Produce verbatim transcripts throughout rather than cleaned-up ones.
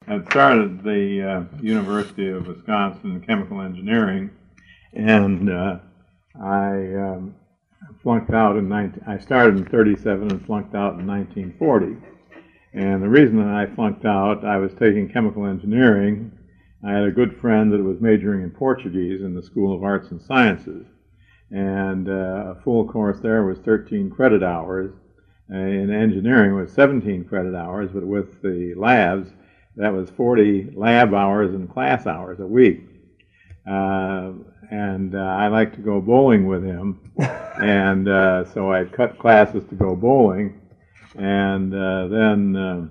had started the uh, University of Wisconsin in chemical engineering, and uh, I um, flunked out in nineteen. I started in thirty-seven and flunked out in nineteen forty. And the reason that I flunked out, I was taking chemical engineering. I had a good friend that was majoring in Portuguese in the School of Arts and Sciences, and uh, a full course there was thirteen credit hours. Uh, in engineering was seventeen credit hours, but with the labs, that was forty lab hours and class hours a week. Uh, and uh, I like to go bowling with him, and uh, so I cut classes to go bowling, and uh, then uh,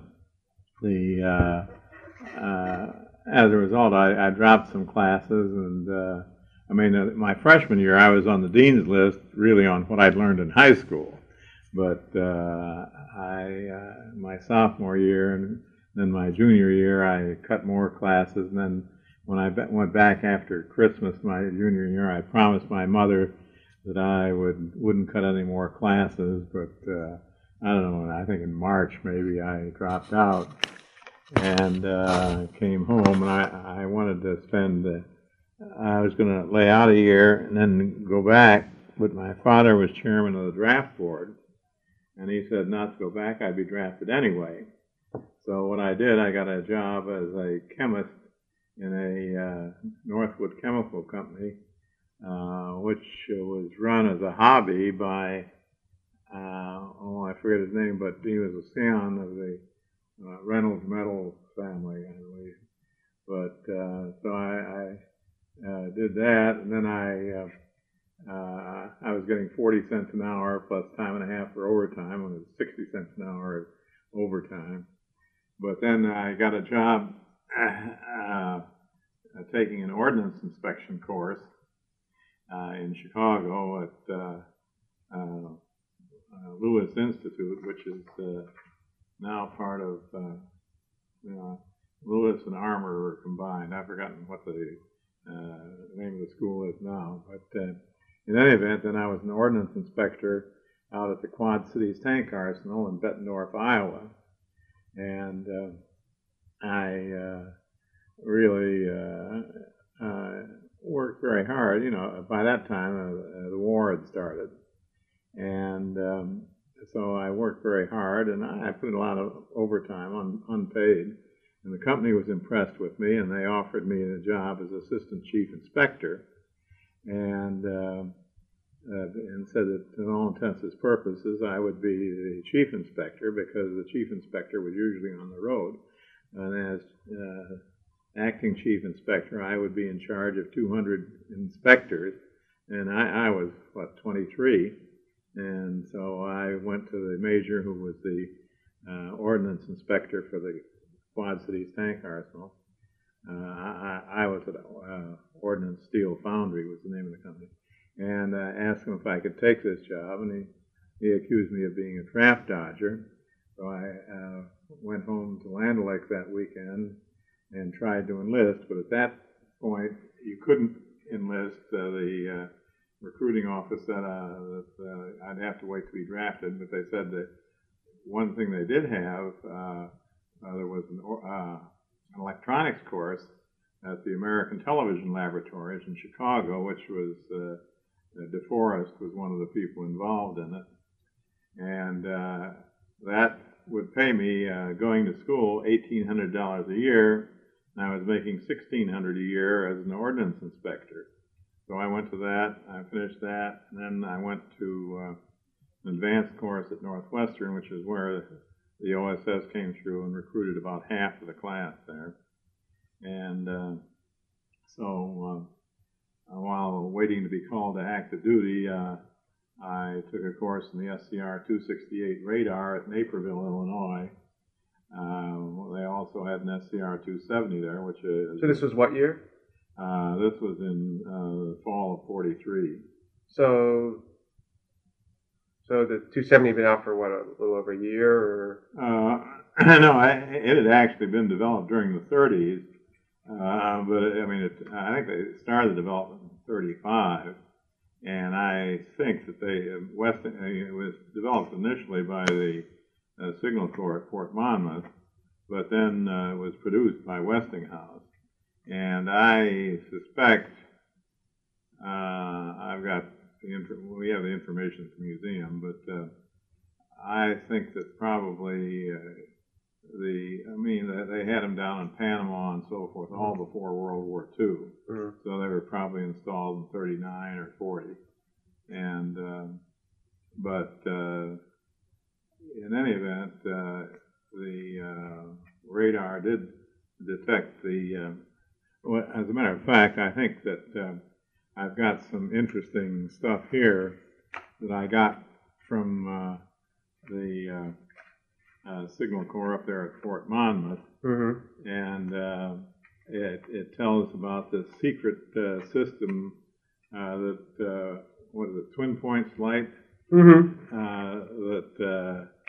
the uh, uh, as a result, I, I dropped some classes, and uh, I mean, uh, my freshman year, I was on the dean's list, really on what I'd learned in high school, but uh, I uh, my sophomore year and then my junior year, I cut more classes, and then when I went back after Christmas my junior year, I promised my mother that I would, wouldn't cut any more classes, but uh, I don't know, I think in March maybe I dropped out and uh, came home, and I, I wanted to spend, uh, I was going to lay out a year and then go back, but my father was chairman of the draft board, and he said not to go back, I'd be drafted anyway. So what I did, I got a job as a chemist in a uh, Northwood Chemical Company, uh, which was run as a hobby by, uh, oh, I forget his name, but he was a scion of the uh, Reynolds Metal family, I believe. But uh, so I, I uh, did that, and then I uh, uh, I was getting forty cents an hour plus time and a half for overtime, and it was sixty cents an hour overtime. But then I got a job uh, taking an ordnance inspection course uh, in Chicago at uh, uh, uh, Lewis Institute, which is uh, now part of uh, you know, Lewis and Armour are combined. I've forgotten what the uh, name of the school is now. But uh, in any event, then I was an ordnance inspector out at the Quad Cities Tank Arsenal in Bettendorf, Iowa. And uh, I uh, really uh, uh, worked very hard. You know, by that time uh, the war had started, and um, so I worked very hard, and I put in a lot of overtime, un- unpaid. And the company was impressed with me, and they offered me a job as assistant chief inspector, and uh, uh, and said that to all intents and purposes I would be the chief inspector because the chief inspector was usually on the road, and as uh, acting chief inspector I would be in charge of two hundred inspectors, and I, I was what twenty-three, and so I went to the major who was the uh, ordnance inspector for the Quad Cities Tank Arsenal. Uh, I, I was at uh, Ordnance Steel Foundry was the name of the company, and uh, asked him if I could take this job, and he, he accused me of being a draft dodger. So I uh, went home to Land O'Lakes that weekend and tried to enlist, but at that point you couldn't enlist. Uh, the uh, recruiting office said uh, that uh, I'd have to wait to be drafted, but they said that one thing they did have, uh, uh, there was an, uh, an electronics course at the American Television Laboratories in Chicago, which was uh, DeForest was one of the people involved in it, and uh, that would pay me uh, going to school eighteen hundred dollars a year, and I was making sixteen hundred dollars a year as an ordnance inspector. So I went to that, I finished that, and then I went to uh, an advanced course at Northwestern, which is where the O S S came through and recruited about half of the class there. And uh, so uh, while waiting to be called to active duty, uh, I took a course in the S C R two sixty-eight radar at Naperville, Illinois. Uh, they also had an S C R two seventy there, which is... So this was what year? Uh, this was in uh, the fall of forty-three. So, so the two seventy had been out for what, a little over a year, or? Uh, no, I, it had actually been developed during the thirties, uh, but I mean, it, I think they started the development in thirty-five, and I think that they West it was developed initially by the uh, Signal Corps at Fort Monmouth, but then uh, was produced by Westinghouse. And I suspect, uh, I've got the inf- we have the information at the museum, but uh, I think that probably uh, the, I mean, they had them down in Panama and so forth, all before World War Two. Mm-hmm. So they were probably installed in thirty-nine or forty. And, uh, but uh, in any event, uh, the uh, radar did detect the, uh, well, as a matter of fact, I think that uh, I've got some interesting stuff here that I got from uh, the uh, uh, Signal Corps up there at Fort Monmouth, Mm-hmm. and uh, it, it tells about the secret uh, system uh, that, uh, what is it, Twin Points Light, Mm-hmm. uh, that uh,